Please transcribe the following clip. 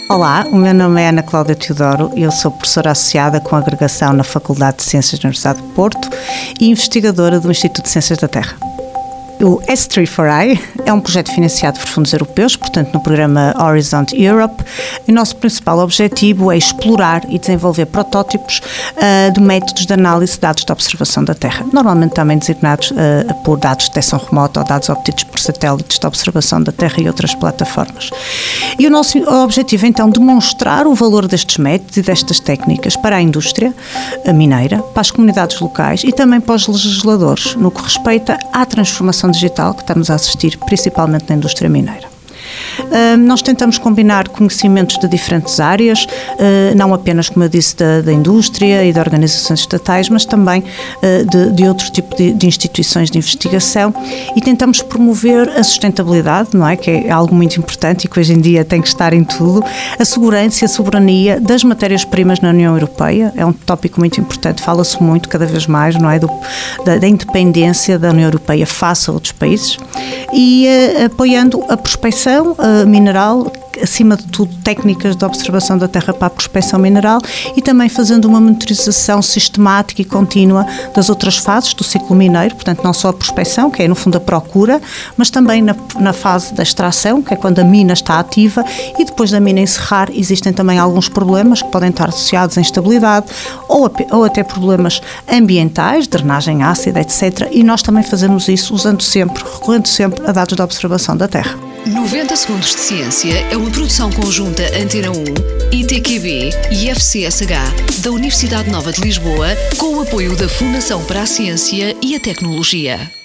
Olá, o meu nome é Ana Cláudia Teodoro e eu sou professora associada com agregação na Faculdade de Ciências da Universidade do Porto e investigadora do Instituto de Ciências da Terra. O S3-4I é um projeto financiado por fundos europeus, portanto no programa Horizon Europe, e o nosso principal objetivo é explorar e desenvolver protótipos de métodos de análise de dados de observação da Terra, normalmente também designados por dados de detecção remota ou dados obtidos por satélites de observação da Terra e outras plataformas. E o nosso objetivo então é demonstrar o valor destes métodos e destas técnicas para a indústria mineira, para as comunidades locais e também para os legisladores, no que respeita à transformação digital que estamos a assistir, principalmente na indústria mineira. Nós tentamos combinar conhecimentos de diferentes áreas, não apenas, como eu disse, da indústria e de organizações estatais, mas também de outro tipo de instituições de investigação, e tentamos promover a sustentabilidade, não é? Que é algo muito importante e que hoje em dia tem que estar em tudo, a segurança e a soberania das matérias-primas na União Europeia, é um tópico muito importante, fala-se muito cada vez mais, não é? Da independência da União Europeia face a outros países, e apoiando a prospecção mineral, acima de tudo técnicas de observação da Terra para a prospecção mineral, e também fazendo uma monitorização sistemática e contínua das outras fases do ciclo mineiro, portanto não só a prospecção, que é no fundo a procura, mas também na fase da extração, que é quando a mina está ativa, e depois da mina encerrar existem também alguns problemas que podem estar associados à instabilidade ou até problemas ambientais, drenagem ácida, etc. E nós também fazemos isso recorrendo sempre a dados de observação da Terra. 90 Segundos de Ciência é uma produção conjunta Antena 1, ITQB e FCSH da Universidade Nova de Lisboa, com o apoio da Fundação para a Ciência e a Tecnologia.